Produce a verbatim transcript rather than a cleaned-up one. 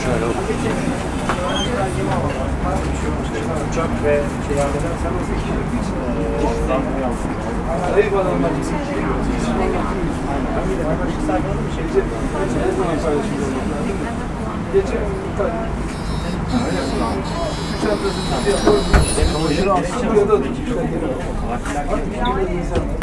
Şöyle olur. Uçak ve şey yerden sen nasıl iki? Ayıp adamlar kesin iki. Aynen. Ben bir de hemen iki saat oldu bir şey diyeceğim. Ne zaman paylaşacağız? Geçen şu çantasını yapıyoruz. Aslında ya da